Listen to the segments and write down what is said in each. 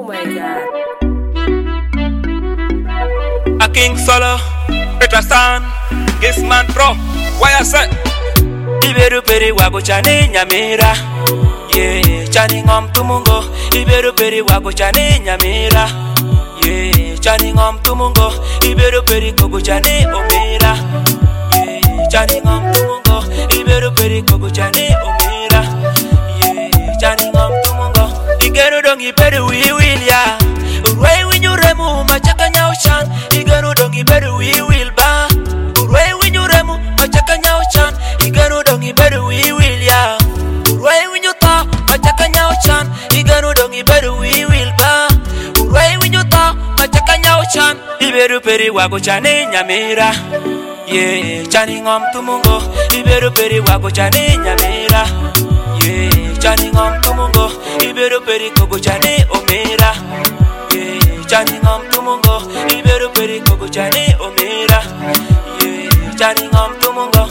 my God. A King Solo, Peter San, Gisman Pro, why I say? Iberu peri wako chani nyamira, yeah, chani ngom tumungo. Iberu peri wako chani nyamira, yeah, chani ngom tumungo. Iberu peri koko chani omira, yeah, chani ngom tumungo. Iberu peri koko chani omira, yeah, chani ngom tumungo. Igeru dong iberu wiwilya, urway winyuremu machaka nyauchan. Igeru dong iberu wiwilba, urway winyuremu machaka nyauchan. Igeru dong iberu wiwilya, urway winyuta machaka nyauchan. Igeru dong iberu wiwilba, urway winyuta machaka nyauchan. Iberu peri wako chani nyamira, yeah, chani ngom tumungo. Iberu peri wako chani nyamira, yeah, chani ngom tumungo. Iberu peri koko chani omira, yeah, chani ngom tumungo. Iberu peri koko chani omira, yeah, chani ngom tumungo.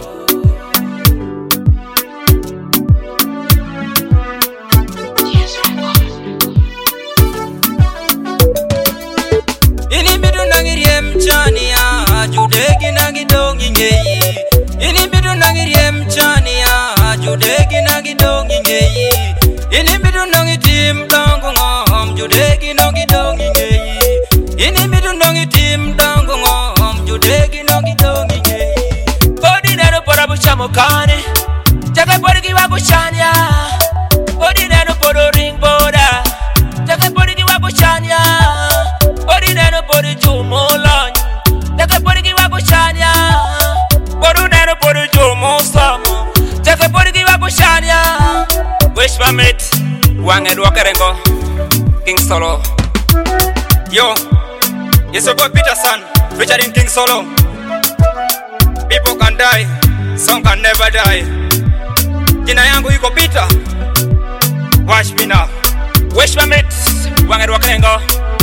Ini bidu nangiriem chani ya, judegi nangidongi ngeyi. Ini bidu nangiriem chani ya, judegi nangidongi ngeyi. Ini bidu nangitim dangu ngom, judegi nangidongi ngeyi. Ini bidu nangitim dangu ngom, judegi nangidongi ngeyi. Bodi nero pora buchamo kane, jaga porgi wako chanya. Bodi nero poro ring boda, jaga porgi wako chanya. Bodi nero poro jumo lany, jaga porgi wako chanya. Bodu nero poro jumo samo, jaga porgi wako chanya. Wish my mate, wange dwakarengo, King Solo. Yo, it's your boy Peter San, featuring King Solo. People can die, song can never die. Jina yangu iko Peter. Watch me now. Wish my mate, wange dwakarengo.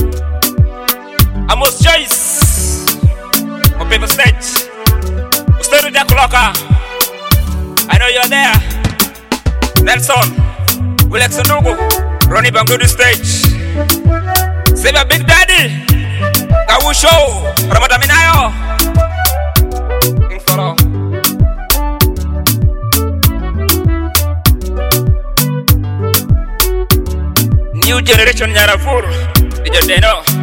Amos Joyce, open the stage. Usteru Jakuloka, I know you're there. Nelson, Wilex Onugu, Ronnie Bangu the stage. Save a Big Daddy, Kawu Show, Ramadaminayo. King Solo. New generation Yarafur, DJ Deno.